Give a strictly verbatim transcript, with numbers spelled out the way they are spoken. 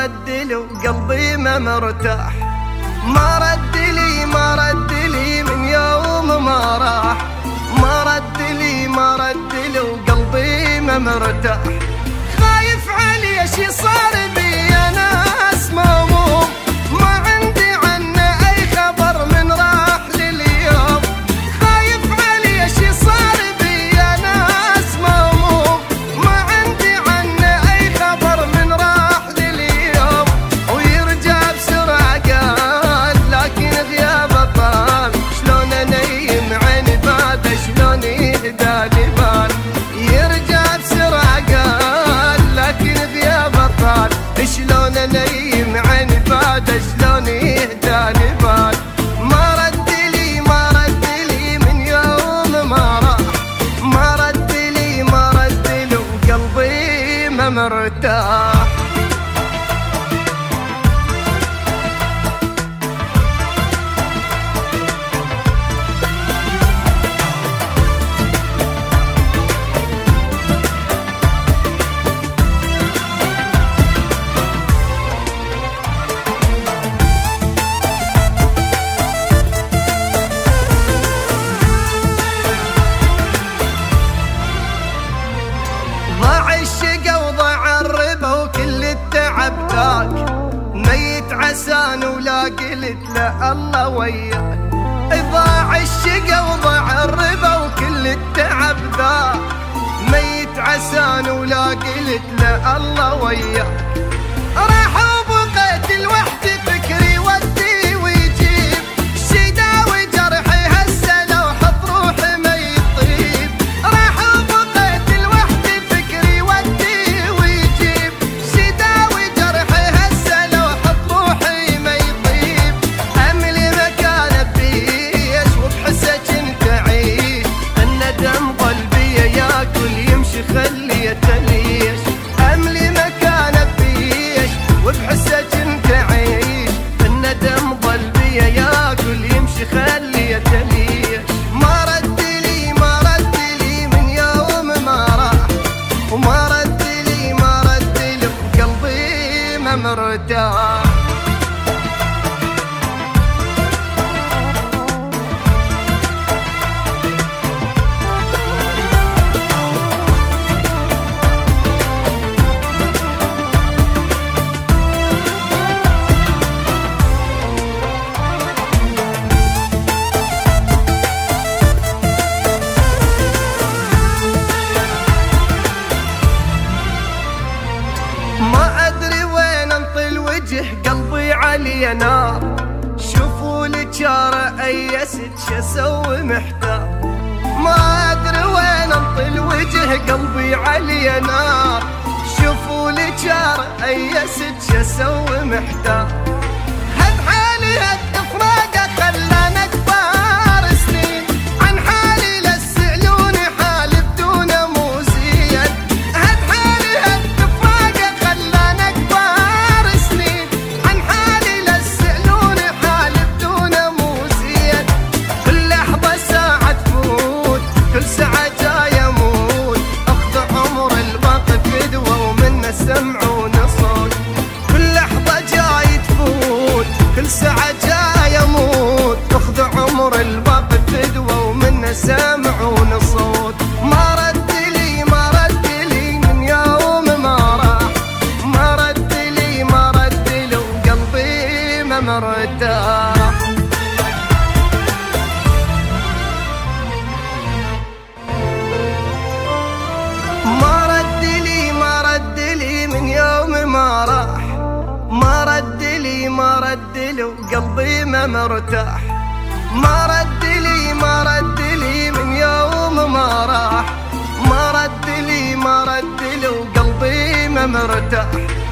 رد لي وقلبي ما مرتاح، ما رد لي ما رد لي من يوم ما راح، ما رد لي ما رد لي وقلبي ما مرتاح. خايف علي شي صار بي انا اسمه، ما عندي عنه اي خبر من راح لليوم. خايف علي شي صار بي انا اسمه، ما عندي عنه اي خبر من راح لليوم. ويرجع بسرعه قال لكن غيابه طال، شلون انيم عيني بعد شلون يهدالي بال. يرجع بسرعه قال لكن غيابه طال، شلون انيم عيني بعد شلون يهدالي بال. ما رد لي ما رد لي من يوم ما راح، ما رد لي ما رد لي وقلبي ما مرتاح. ضاع الشقا وضاع الربا وكل التعب ذاك، ميت عسان ولا قلت له الله وياك. ضاع الشقا وضاع الربا وكل التعب ذاك، ميت عسان ولا قلت له الله وياك. راح وبقيت لوحدي فكري ودي ويجيب، شي داوي جرحي هسه لو حط روحي ما يطيب. راح وبقيت لوحدي فكري ودي ويجيب، شي داوي جرحي هسه لو حط روحي ما يطيب. املي مكانه بيش وبحسه كنت اعيش، الندم قلبي ياكل يمشي خليه تليش. املي مكانه بيش وبحسه كنت اعيش، الندم قلبي ياكل يمشي خليه تليش. ما رد لي ما رد لي من يوم ما راح، وما رد لي ما رد لي وقلبي ما مرتاح. ما ادري وين انطي الوجه قلبي علي نار، شوفوا لي جاره ايست شو اسوي محتار. ما ادري وين انطي الوجه قلبي علي نار، شوفوا لي جاره ايست شو اسوي محتار. هد حالي هد افراقه خلانا كبار سنين، عن حالي لا تسالوني حالي بدونه مو زين. هد حالي هد افراقه خلانا كبار سنين، عن حالي لا تسالوني حالي بدونه مو زين. كل لحظه ساعه تفوت كل ساعه جاي اموت، اخذ عمر الباقي فدوه ومنه سمعون صوت. كل لحظه جاي تفوت كل ساعه جاي اموت، اخذ عمر الباقي فدوه ومنه سمعون صوت. ما رد لي ما رد لي من يوم ما راح، ما رد لي ما رد لي وقلبي ما مرتاح. ما رد لي ما رد لي من يوم ما راح، ما رد لي ما رد لي وقلبي ما مرتاح. ما رد لي ما رد لي من يوم ما راح، ما رد لي ما رد لي وقلبي ما مرتاح.